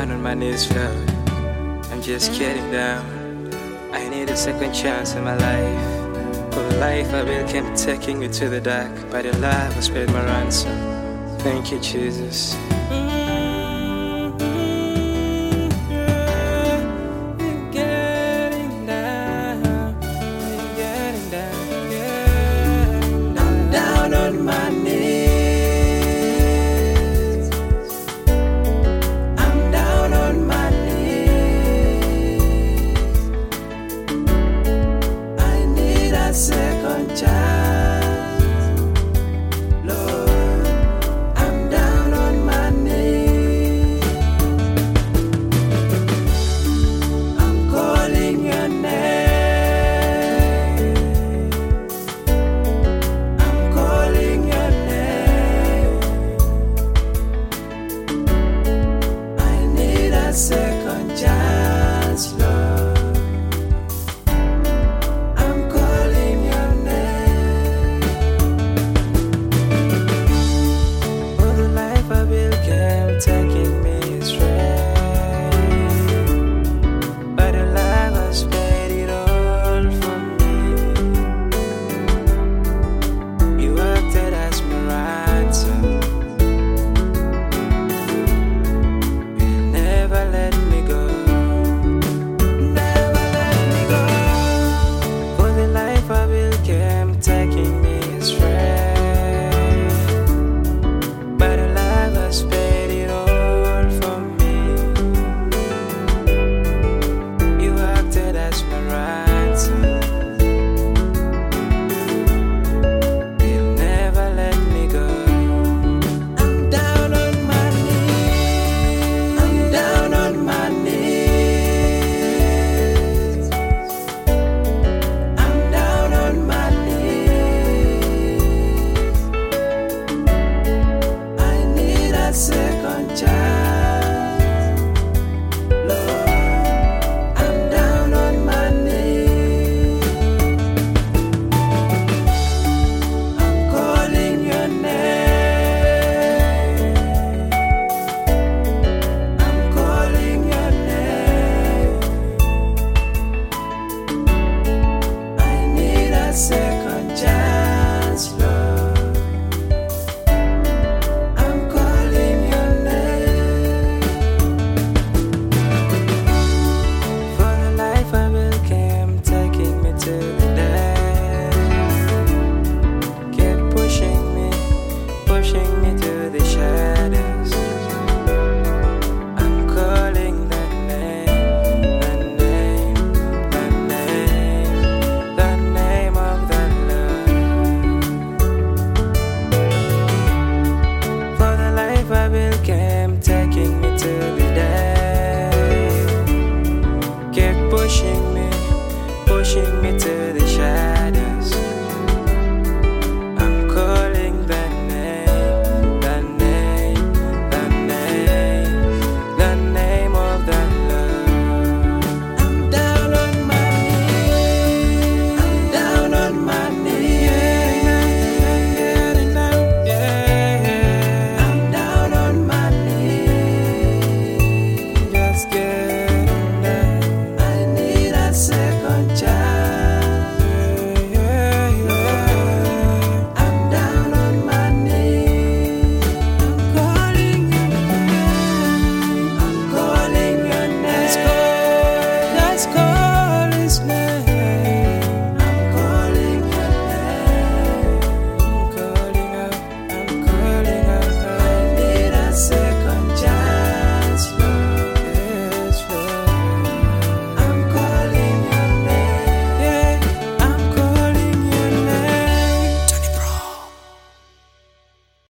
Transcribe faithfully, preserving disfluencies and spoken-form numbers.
down on my knees, Lord. I'm just getting down. I need a second chance in my life. For the life I built kept taking me to the dark, but the love has paid my ransom. Thank you, Jesus. Second chance, Lord, I'm down on my knees. I'm calling your name. I'm calling your name. I need a second chance, Lord. Taking me astray, but the love has paid it all for me. You acted as my ransom. You'll never let me go, never let me go. For the life I built came taking me astray, but the love has paid. Second chance, Lord, I'm down on my knees. I'm calling your name. I'm calling your name. I need a second chance, Lord. Came taking me to the day, kept pushing me, pushing me to